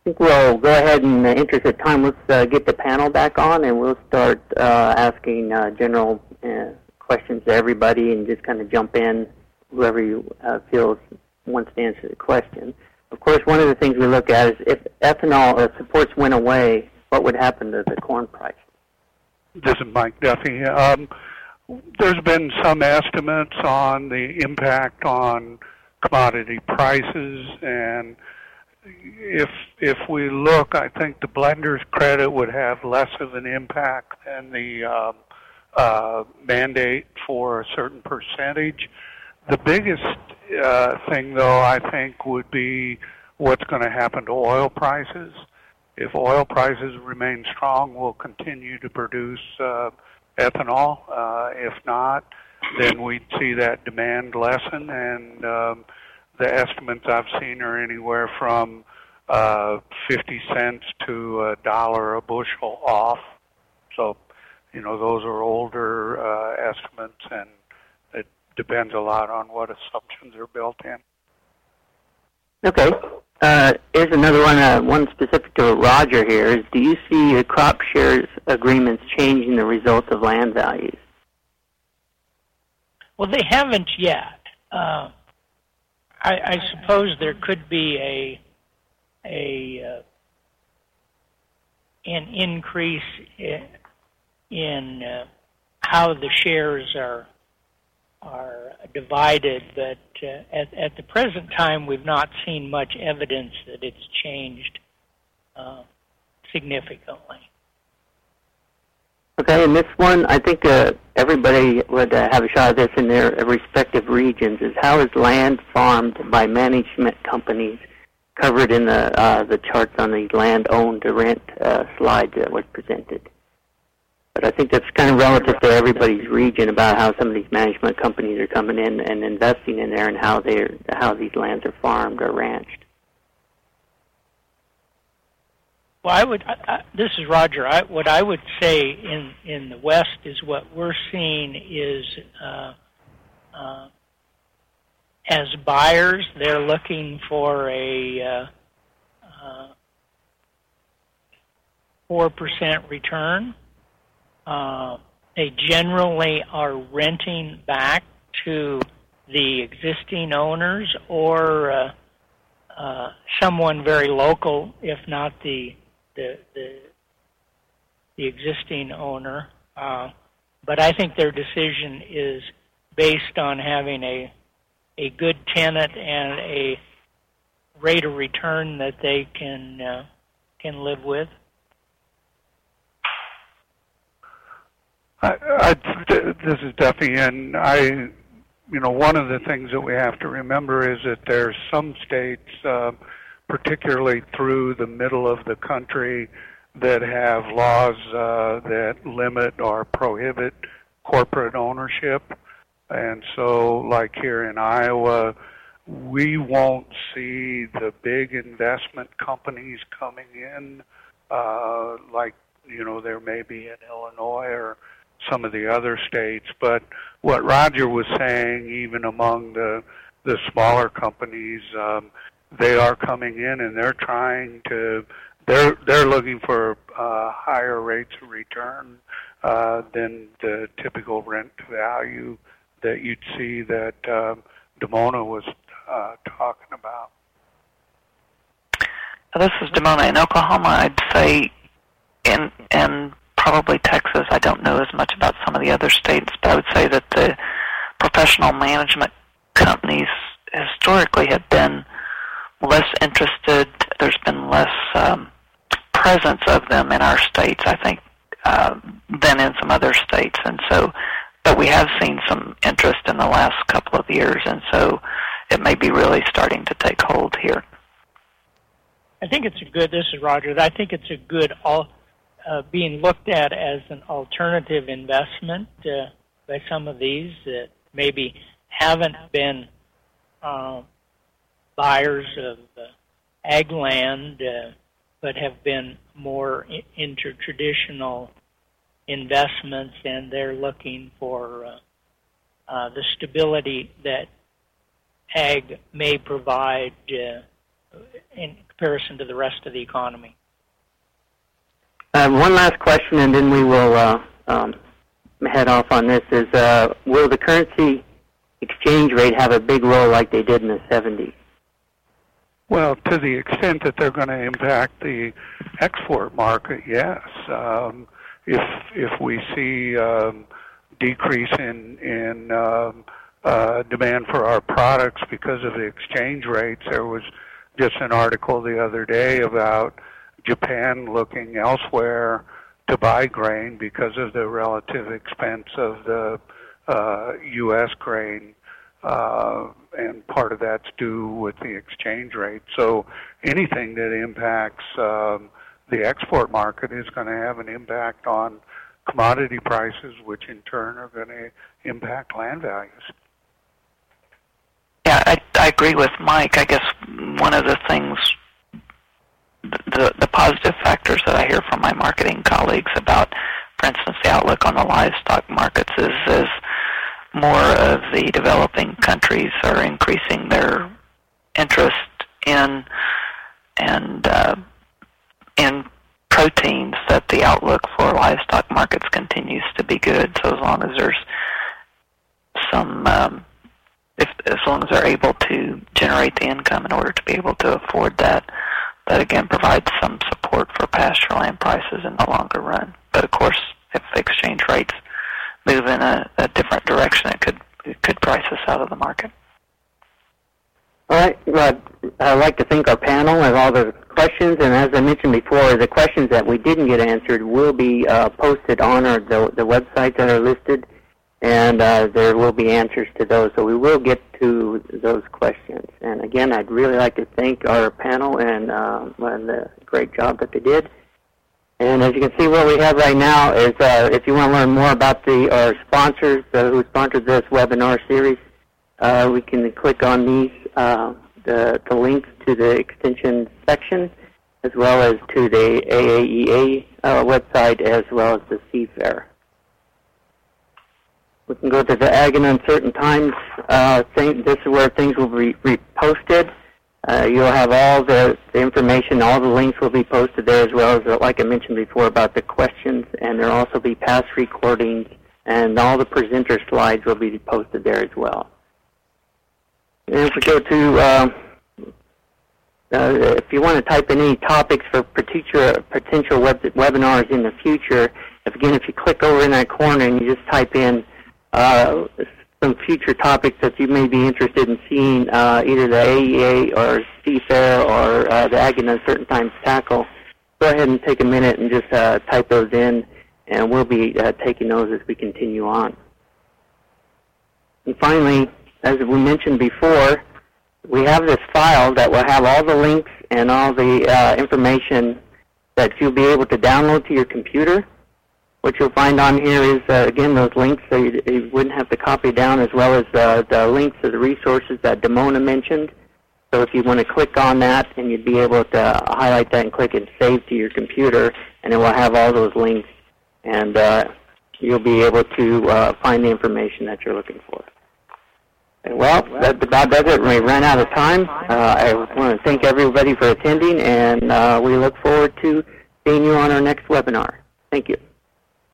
think we'll go ahead and, in the interest of time, let's get the panel back on, and we'll start asking general questions to everybody and just kind of jump in, whoever you feels wants to answer the question. Of course, one of the things we look at is if ethanol supports went away, what would happen to the corn price? This is Mike Duffy. There's been some estimates on the impact on commodity prices, and if we look, I think the blender's credit would have less of an impact than the mandate for a certain percentage. The biggest thing, though, I think would be what's going to happen to oil prices. If oil prices remain strong, we'll continue to produce ethanol. If not, then we'd see that demand lessen, and the estimates I've seen are anywhere from 50 cents to $1 a bushel off. So, those are older estimates, and it depends a lot on what assumptions are built in. Okay. Here's another one specific to Roger here. Is, do you see the crop shares agreements changing the results of land values? Well, they haven't yet. I suppose there could be an increase in how the shares are divided, but at the present time, we've not seen much evidence that it's changed significantly. Okay, and this one, I think everybody would have a shot at this in their respective regions, is how is land farmed by management companies covered in the charts on the land owned to rent slide that was presented. But I think that's kind of relative to everybody's region about how some of these management companies are coming in and investing in there and how these lands are farmed or ranched. Well, this is Roger. What I would say in the West is what we're seeing is as buyers, they're looking for a 4% return. They generally are renting back to the existing owners or someone very local, if not the existing owner. But I think their decision is based on having a good tenant and a rate of return that they can live with. This is Duffy, and one of the things that we have to remember is that there's some states, particularly through the middle of the country, that have laws that limit or prohibit corporate ownership. And so, like here in Iowa, we won't see the big investment companies coming in like, there may be in Illinois or some of the other states. But what Roger was saying, even among the smaller companies, they are coming in and they're looking for higher rates of return than the typical rent value that you'd see that Damona was talking about. This is Damona. In Oklahoma, I'd say, and probably Texas, I don't know as much about some of the other states, but I would say that the professional management companies historically have been less interested. There's been less presence of them in our states, I think, than in some other states. And so, but we have seen some interest in the last couple of years, and so it may be really starting to take hold here. I think it's this is Roger, I think it's a good being looked at as an alternative investment by some of these that maybe haven't been buyers of ag land, but have been more into traditional investments, and they're looking for the stability that ag may provide, comparison to the rest of the economy. One last question, and then we will head off on this, is will the currency exchange rate have a big role like they did in the 70s? Well, to the extent that they're going to impact the export market, yes. If we see decrease in demand for our products because of the exchange rates, there was just an article the other day about Japan looking elsewhere to buy grain because of the relative expense of the U.S. grain, and part of that's due with the exchange rate. So anything that impacts the export market is going to have an impact on commodity prices, which in turn are going to impact land values. Yeah, I agree with Mike. I guess one of the things, the positive factors that I hear from my marketing colleagues about, for instance, the outlook on the livestock markets is more of the developing countries are increasing their interest in proteins, that the outlook for livestock markets continues to be good. So as long as there's some, as long as they're able to generate the income in order to be able to afford that, that again provides some support for pasture land prices in the longer run. But of course, if exchange rates move in a different direction, it could price us out of the market. All right. Well, I'd like to thank our panel and all the questions. And as I mentioned before, the questions that we didn't get answered will be posted on the websites that are listed, and there will be answers to those. So we will get to those questions. And again, I'd really like to thank our panel and the great job that they did. And as you can see, what we have right now is if you want to learn more about our sponsors who sponsored this webinar series, we can click on these, the links to the extension section, as well as to the AAEA website, as well as the CFAIR. We can go to the Ag in Uncertain Times thing. This is where things will be reposted. You'll have all the information, all the links will be posted there, as well as, like I mentioned before, about the questions, and there will also be past recordings, and all the presenter slides will be posted there as well. And if we go to, if you want to type in any topics for potential webinars in the future, if you click over in that corner and you just type in some future topics that you may be interested in seeing, either the AEA or CFAIR or the Ag in Uncertain Times tackle, go ahead and take a minute and just type those in, and we'll be taking those as we continue on. And finally, as we mentioned before, we have this file that will have all the links and all the information that you'll be able to download to your computer. What you'll find on here is, again, those links so you wouldn't have to copy down, as well as the links to the resources that Damona mentioned. So if you want to click on that, and you'd be able to highlight that and click and save to your computer, and it will have all those links, and you'll be able to find the information that you're looking for. Well, that about does it. We ran out of time. I want to thank everybody for attending, and we look forward to seeing you on our next webinar. Thank you.